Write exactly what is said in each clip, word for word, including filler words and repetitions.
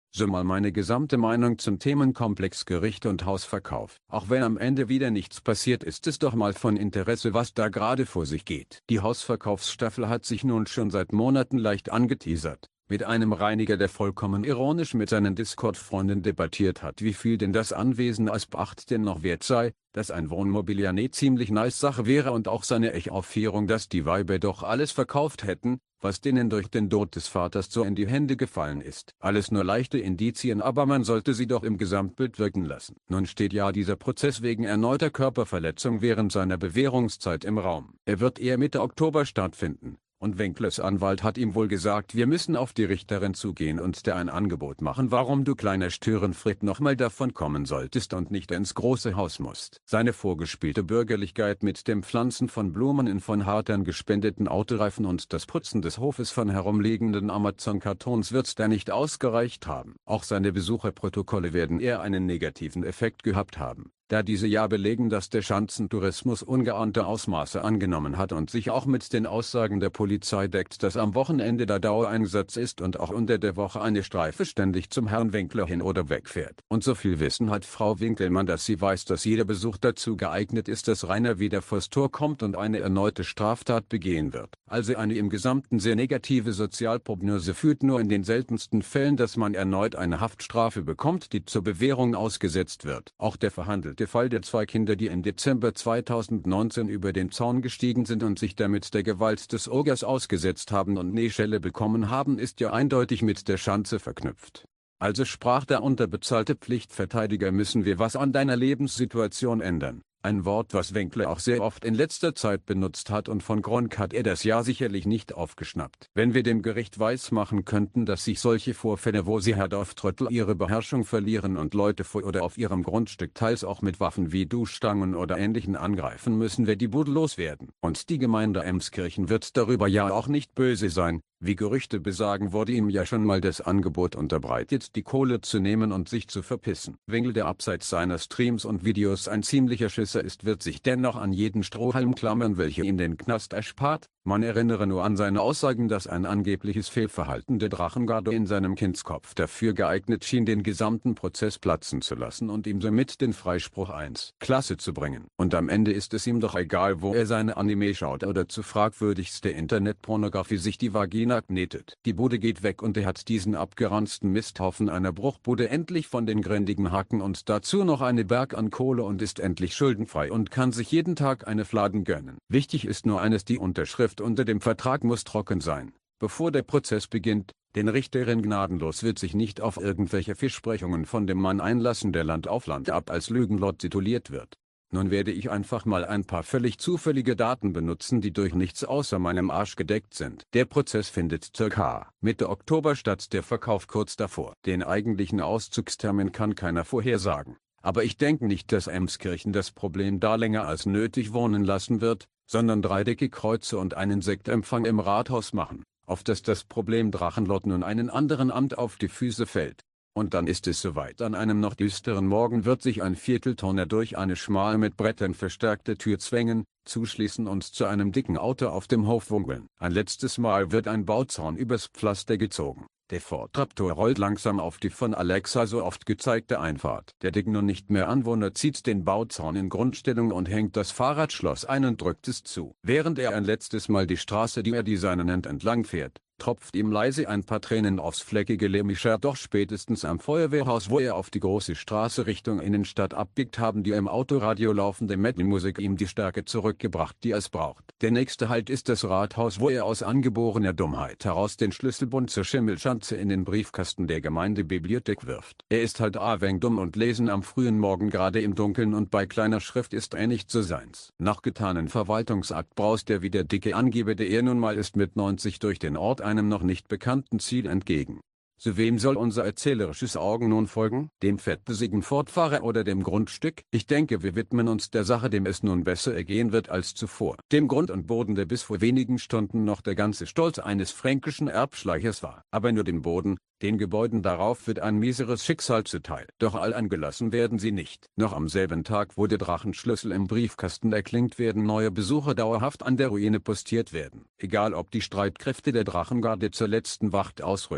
So mal meine gesamte Meinung zum Themenkomplex Gericht und Hausverkauf. Auch wenn am Ende wieder nichts passiert, ist es doch mal von Interesse, was da gerade vor sich geht. Die Hausverkaufsstaffel hat sich nun schon seit Monaten leicht angeteasert. Mit einem Reiniger, der vollkommen ironisch mit seinen Discord-Freunden debattiert hat, wie viel denn das Anwesen als Pacht denn noch wert sei, dass ein Wohnmobil ja ne ziemlich nice Sache wäre und auch seine Echaufführung, dass die Weiber doch alles verkauft hätten, was denen durch den Tod des Vaters so in die Hände gefallen ist. Alles nur leichte Indizien, aber man sollte sie doch im Gesamtbild wirken lassen. Nun steht ja dieser Prozess wegen erneuter Körperverletzung während seiner Bewährungszeit im Raum. Er wird eher Mitte Oktober stattfinden. Und Wenklers Anwalt hat ihm wohl gesagt, wir müssen auf die Richterin zugehen und der ein Angebot machen, warum du kleiner Störenfried nochmal davon kommen solltest und nicht ins große Haus musst. Seine vorgespielte Bürgerlichkeit mit dem Pflanzen von Blumen in von Hartern gespendeten Autoreifen und das Putzen des Hofes von herumliegenden Amazon-Kartons wird's da nicht ausgereicht haben. Auch seine Besucherprotokolle werden eher einen negativen Effekt gehabt haben, da diese ja belegen, dass der Schanzentourismus ungeahnte Ausmaße angenommen hat und sich auch mit den Aussagen der Polizei deckt, dass am Wochenende der Dauereinsatz ist und auch unter der Woche eine Streife ständig zum Herrn Winkler hin oder wegfährt. Und so viel Wissen hat Frau Winkelmann, dass sie weiß, dass jeder Besuch dazu geeignet ist, dass Rainer wieder vors Tor kommt und eine erneute Straftat begehen wird. Also eine im Gesamten sehr negative Sozialprognose führt nur in den seltensten Fällen, dass man erneut eine Haftstrafe bekommt, die zur Bewährung ausgesetzt wird. Auch der verhandelte Der Fall der zwei Kinder, die im Dezember zweitausendneunzehn über den Zaun gestiegen sind und sich damit der Gewalt des Ogers ausgesetzt haben und Nähschelle bekommen haben, ist ja eindeutig mit der Schanze verknüpft. Also sprach der unterbezahlte Pflichtverteidiger, müssen wir was an deiner Lebenssituation ändern. Ein Wort, was Wenkler auch sehr oft in letzter Zeit benutzt hat, und von Gronk hat er das ja sicherlich nicht aufgeschnappt. Wenn wir dem Gericht weismachen könnten, dass sich solche Vorfälle, wo sie Herdorf-Trottel ihre Beherrschung verlieren und Leute vor oder auf ihrem Grundstück teils auch mit Waffen wie Duschstangen oder Ähnlichen angreifen, müssen wir die Bude loswerden. Und die Gemeinde Emskirchen wird darüber ja auch nicht böse sein. Wie Gerüchte besagen, wurde ihm ja schon mal das Angebot unterbreitet, die Kohle zu nehmen und sich zu verpissen. Winkler, der abseits seiner Streams und Videos ein ziemlicher Schisser ist, wird sich dennoch an jeden Strohhalm klammern, welcher ihm den Knast erspart. Man erinnere nur an seine Aussagen, dass ein angebliches Fehlverhalten der Drachengarde in seinem Kindskopf dafür geeignet schien, den gesamten Prozess platzen zu lassen und ihm somit den Freispruch eins Klasse zu bringen. Und am Ende ist es ihm doch egal, wo er seine Anime schaut oder zu fragwürdigste Internetpornografie sich die Vagina knetet. Die Bude geht weg und er hat diesen abgeranzten Misthaufen einer Bruchbude endlich von den gründigen Haken und dazu noch eine Berg an Kohle und ist endlich schuldenfrei und kann sich jeden Tag eine Fladen gönnen. Wichtig ist nur eines: die Unterschrift unter dem Vertrag muss trocken sein, bevor der Prozess beginnt, denn Richterin Gnadenlos wird sich nicht auf irgendwelche Versprechungen von dem Mann einlassen, der Land auf Land ab als Lügenlord tituliert wird. Nun werde ich einfach mal ein paar völlig zufällige Daten benutzen, die durch nichts außer meinem Arsch gedeckt sind. Der Prozess findet circa Mitte Oktober statt, der Verkauf kurz davor. Den eigentlichen Auszugstermin kann keiner vorhersagen. Aber ich denke nicht, dass Emskirchen das Problem da länger als nötig wohnen lassen wird, sondern drei dicke Kreuze und einen Sektempfang im Rathaus machen, auf dass das Problem Drachenlord nun einen anderen Amt auf die Füße fällt. Und dann ist es soweit. An einem noch düsteren Morgen wird sich ein Vierteltonner durch eine schmal mit Brettern verstärkte Tür zwängen, zuschließen und zu einem dicken Auto auf dem Hof wunkeln. Ein letztes Mal wird ein Bauzaun übers Pflaster gezogen. Der Ford Raptor rollt langsam auf die von Alexa so oft gezeigte Einfahrt. Der Dick nun nicht mehr Anwohner zieht den Bauzaun in Grundstellung und hängt das Fahrradschloss ein und drückt es zu. Während er ein letztes Mal die Straße, die er Designer nennt, entlang fährt, tropft ihm leise ein paar Tränen aufs fleckige Lehmshirt. Doch spätestens am Feuerwehrhaus, wo er auf die große Straße Richtung Innenstadt abbiegt, haben die im Autoradio laufende Metal-Musik ihm die Stärke zurückgebracht, die es braucht. Der nächste Halt ist das Rathaus, wo er aus angeborener Dummheit heraus den Schlüsselbund zur Schimmelschanze in den Briefkasten der Gemeindebibliothek wirft. Er ist halt a wenig dumm und lesen am frühen Morgen gerade im Dunkeln und bei kleiner Schrift ist er nicht so seins. Nach getanen Verwaltungsakt braust er wie der dicke Angeber, der er nun mal ist, mit neunzig durch den Ort einem noch nicht bekannten Ziel entgegen. So wem soll unser erzählerisches Augen nun folgen? Dem fettbesigen Fortfahrer oder dem Grundstück? Ich denke, wir widmen uns der Sache, dem es nun besser ergehen wird als zuvor. Dem Grund und Boden, der bis vor wenigen Stunden noch der ganze Stolz eines fränkischen Erbschleichers war. Aber nur dem Boden, den Gebäuden darauf wird ein mieseres Schicksal zuteil. Doch alleingelassen werden sie nicht. Noch am selben Tag, wo der Drachenschlüssel im Briefkasten erklingt, werden neue Besucher dauerhaft an der Ruine postiert werden. Egal ob die Streitkräfte der Drachengarde zur letzten Wacht ausrücken,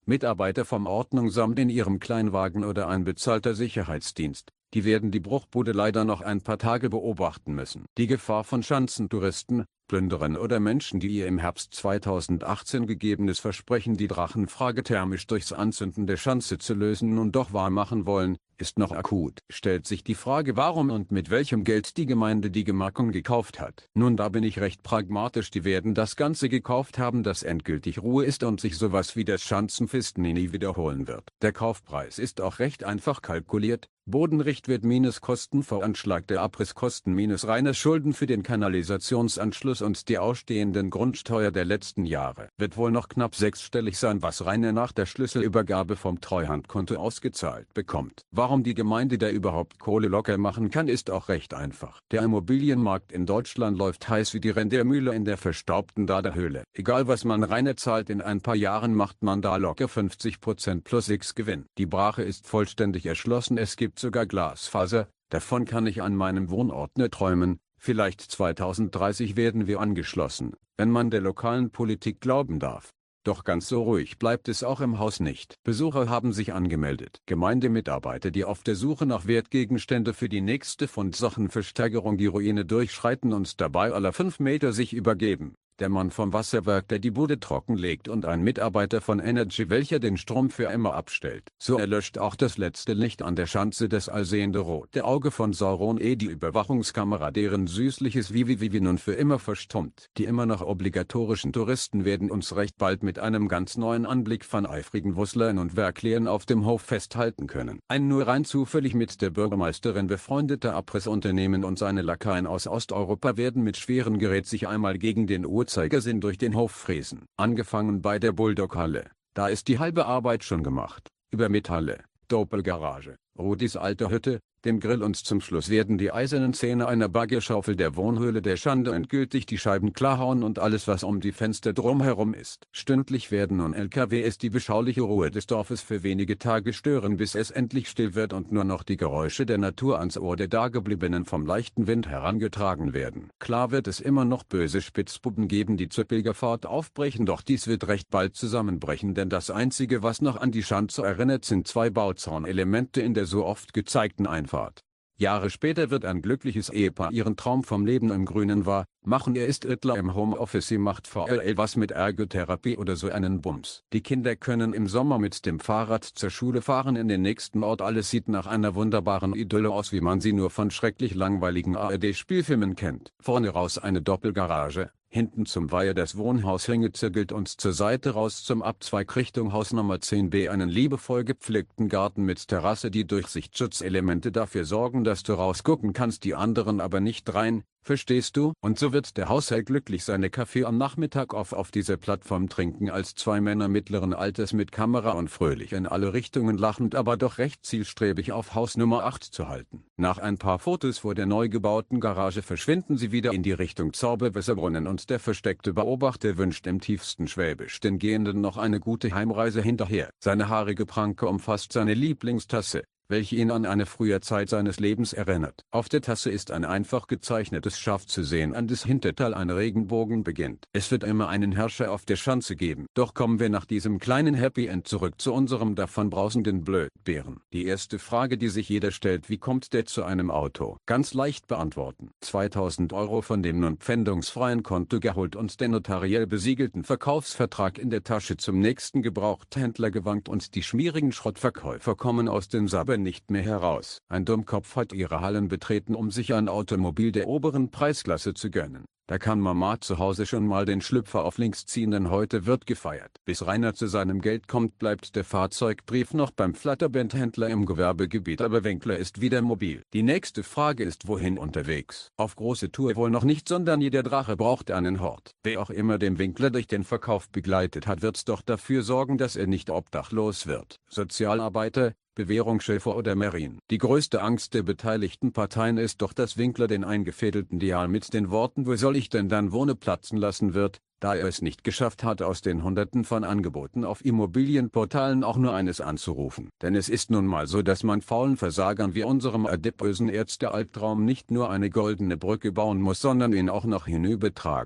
Mitarbeiter vom Ordnungsamt in ihrem Kleinwagen oder ein bezahlter Sicherheitsdienst. Die werden die Bruchbude leider noch ein paar Tage beobachten müssen. Die Gefahr von Schanzentouristen, Plünderern oder Menschen, die ihr im Herbst zweitausendachtzehn gegebenes Versprechen, die Drachenfrage thermisch durchs Anzünden der Schanze zu lösen, nun doch wahrmachen wollen, ist noch akut. Stellt sich die Frage, warum und mit welchem Geld die Gemeinde die Gemarkung gekauft hat. Nun, da bin ich recht pragmatisch, die werden das Ganze gekauft haben, dass endgültig Ruhe ist und sich sowas wie das Schanzenfest nie wiederholen wird. Der Kaufpreis ist auch recht einfach kalkuliert. Bodenrichtwert minus Kostenvoranschlag der Abrisskosten minus reine Schulden für den Kanalisationsanschluss und die ausstehenden Grundsteuer der letzten Jahre. Wird wohl noch knapp sechsstellig sein, was Rainer nach der Schlüsselübergabe vom Treuhandkonto ausgezahlt bekommt. Warum die Gemeinde da überhaupt Kohle locker machen kann, ist auch recht einfach. Der Immobilienmarkt in Deutschland läuft heiß wie die Rendermühle in der verstaubten Daderhöhle. Egal was man Rainer zahlt, in ein paar Jahren macht man da locker fünfzig Prozent plus X Gewinn. Die Brache ist vollständig erschlossen, es gibt sogar Glasfaser, davon kann ich an meinem Wohnort nur träumen. Vielleicht zweitausenddreißig werden wir angeschlossen, wenn man der lokalen Politik glauben darf. Doch ganz so ruhig bleibt es auch im Haus nicht. Besucher haben sich angemeldet. Gemeindemitarbeiter, die auf der Suche nach Wertgegenstände für die nächste Fundsachenversteigerung die Ruine durchschreiten und dabei alle fünf Meter sich übergeben. Der Mann vom Wasserwerk, der die Bude trockenlegt, und ein Mitarbeiter von Energy, welcher den Strom für immer abstellt. So erlöscht auch das letzte Licht an der Schanze das allsehende rote Auge von Sauron, eh die Überwachungskamera, deren süßliches Vivi Vivi nun für immer verstummt. Die immer noch obligatorischen Touristen werden uns recht bald mit einem ganz neuen Anblick von eifrigen Wusslern und Werklern auf dem Hof festhalten können. Ein nur rein zufällig mit der Bürgermeisterin befreundeter Abrissunternehmen und seine Lakaien aus Osteuropa werden mit schwerem Gerät sich einmal gegen den Uhrzeigersinn durch den Hof fräsen. Angefangen bei der Bulldog-Halle, da ist die halbe Arbeit schon gemacht, über Metalle, Doppelgarage, Rudis alte Hütte, dem Grill und zum Schluss werden die eisernen Zähne einer Baggerschaufel der Wohnhöhle der Schande endgültig die Scheiben klarhauen und alles, was um die Fenster drumherum ist. Stündlich werden nun L K Ws die beschauliche Ruhe des Dorfes für wenige Tage stören, bis es endlich still wird und nur noch die Geräusche der Natur ans Ohr der Dagebliebenen vom leichten Wind herangetragen werden. Klar wird es immer noch böse Spitzbuben geben, die zur Pilgerfahrt aufbrechen, doch dies wird recht bald zusammenbrechen, denn das Einzige, was noch an die Schanze erinnert, sind zwei Bauzaunelemente in der so oft gezeigten Einfahrt. Jahre später wird ein glückliches Ehepaar ihren Traum vom Leben im Grünen wahr machen. Er ist Rittler im Homeoffice, sie macht V L L was mit Ergotherapie oder so einen Bums. Die Kinder können im Sommer mit dem Fahrrad zur Schule fahren in den nächsten Ort. Alles sieht nach einer wunderbaren Idylle aus, wie man sie nur von schrecklich langweiligen A R D-Spielfilmen kennt. Vorne raus eine Doppelgarage, hinten zum Weiher das Wohnhaus hingezirkelt und zur Seite raus zum Abzweig Richtung Haus Nummer zehn b einen liebevoll gepflegten Garten mit Terrasse, die Durchsichtschutzelemente dafür sorgen, dass du rausgucken kannst, die anderen aber nicht rein. Verstehst du? Und so wird der Haushalt glücklich seine Kaffee am Nachmittag auf auf dieser Plattform trinken, als zwei Männer mittleren Alters mit Kamera und fröhlich in alle Richtungen lachend, aber doch recht zielstrebig auf Haus Nummer acht zu halten. Nach ein paar Fotos vor der neu gebauten Garage verschwinden sie wieder in die Richtung Zauberwasserbrunnen und der versteckte Beobachter wünscht im tiefsten Schwäbisch den Gehenden noch eine gute Heimreise hinterher. Seine haarige Pranke umfasst seine Lieblingstasse, welche ihn an eine frühe Zeit seines Lebens erinnert. Auf der Tasse ist ein einfach gezeichnetes Schaf zu sehen, an des Hinterteil ein Regenbogen beginnt. Es wird immer einen Herrscher auf der Schanze geben. Doch kommen wir nach diesem kleinen Happy End zurück zu unserem davonbrausenden Blödbären. Die erste Frage, die sich jeder stellt: Wie kommt der zu einem Auto? Ganz leicht beantworten. zweitausend Euro von dem nun pfändungsfreien Konto geholt und den notariell besiegelten Verkaufsvertrag in der Tasche zum nächsten Gebrauchthändler gewankt und die schmierigen Schrottverkäufer kommen aus den Sabber nicht mehr heraus. Ein Dummkopf hat ihre Hallen betreten, um sich ein Automobil der oberen Preisklasse zu gönnen. Da kann Mama zu Hause schon mal den Schlüpfer auf links ziehen, denn heute wird gefeiert. Bis Rainer zu seinem Geld kommt, bleibt der Fahrzeugbrief noch beim Flatterband-Händler im Gewerbegebiet, aber Winkler ist wieder mobil. Die nächste Frage ist: Wohin unterwegs? Auf große Tour wohl noch nicht, sondern jeder Drache braucht einen Hort. Wer auch immer den Winkler durch den Verkauf begleitet hat, wird doch dafür sorgen, dass er nicht obdachlos wird. Sozialarbeiter, Bewährungsschäfer oder Marine. Die größte Angst der beteiligten Parteien ist doch, dass Winkler den eingefädelten Dial mit den Worten „Wo soll ich denn dann wohnen?" platzen lassen wird, da er es nicht geschafft hat, aus den Hunderten von Angeboten auf Immobilienportalen auch nur eines anzurufen. Denn es ist nun mal so, dass man faulen Versagern wie unserem adipösen Ärzte-Albtraum nicht nur eine goldene Brücke bauen muss, sondern ihn auch noch hinübertragen.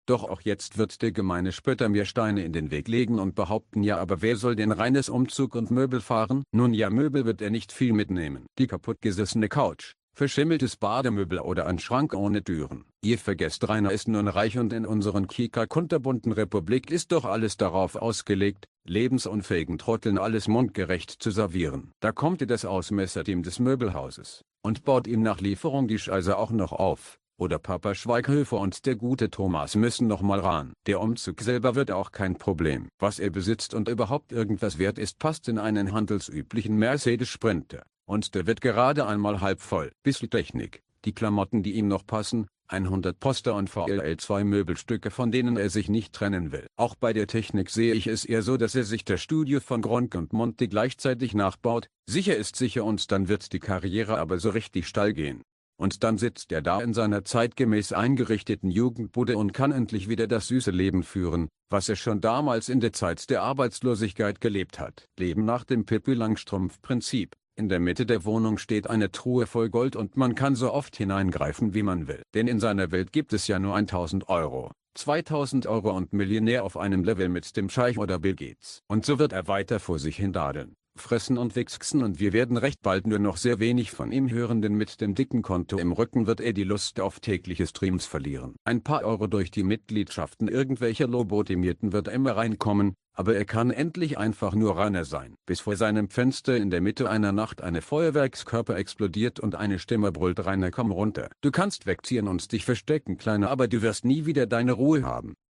Doch auch jetzt wird der gemeine Spötter mir Steine in den Weg legen und behaupten, ja, aber wer soll denn reines Umzug und Möbel fahren? Nun ja, Möbel wird er nicht viel mitnehmen. Die kaputtgesissene Couch, verschimmeltes Bademöbel oder ein Schrank ohne Türen. Ihr vergesst, Rainer ist nun reich und in unseren Kika-kunterbunten Republik ist doch alles darauf ausgelegt, lebensunfähigen Trotteln alles mundgerecht zu servieren. Da kommt ihr das Ausmesserteam des Möbelhauses und baut ihm nach Lieferung die Scheiße auch noch auf. Oder Papa Schweighöfer und der gute Thomas müssen noch mal ran. Der Umzug selber wird auch kein Problem. Was er besitzt und überhaupt irgendwas wert ist, passt in einen handelsüblichen Mercedes Sprinter. Und der wird gerade einmal halb voll. Bisschen Technik, die Klamotten, die ihm noch passen, hundert Poster und V L L zwei Möbelstücke, von denen er sich nicht trennen will. Auch bei der Technik sehe ich es eher so, dass er sich das Studio von Gronkh und Monty gleichzeitig nachbaut. Sicher ist sicher, und dann wird die Karriere aber so richtig steil gehen. Und dann sitzt er da in seiner zeitgemäß eingerichteten Jugendbude und kann endlich wieder das süße Leben führen, was er schon damals in der Zeit der Arbeitslosigkeit gelebt hat. Leben nach dem Pippi-Langstrumpf-Prinzip. In der Mitte der Wohnung steht eine Truhe voll Gold und man kann so oft hineingreifen, wie man will. Denn in seiner Welt gibt es ja nur tausend Euro, zweitausend Euro und Millionär auf einem Level mit dem Scheich oder Bill Gates. Und so wird er weiter vor sich hin dadeln, fressen und wichsen, und wir werden recht bald nur noch sehr wenig von ihm hören, denn mit dem dicken Konto im Rücken wird er die Lust auf tägliche Streams verlieren. Ein paar Euro durch die Mitgliedschaften irgendwelcher Lobotomierten wird immer reinkommen, aber er kann endlich einfach nur Rainer sein. Bis vor seinem Fenster in der Mitte einer Nacht eine Feuerwerkskörper explodiert und eine Stimme brüllt: Rainer, komm runter. Du kannst wegziehen und dich verstecken, Kleiner, aber du wirst nie wieder deine Ruhe haben.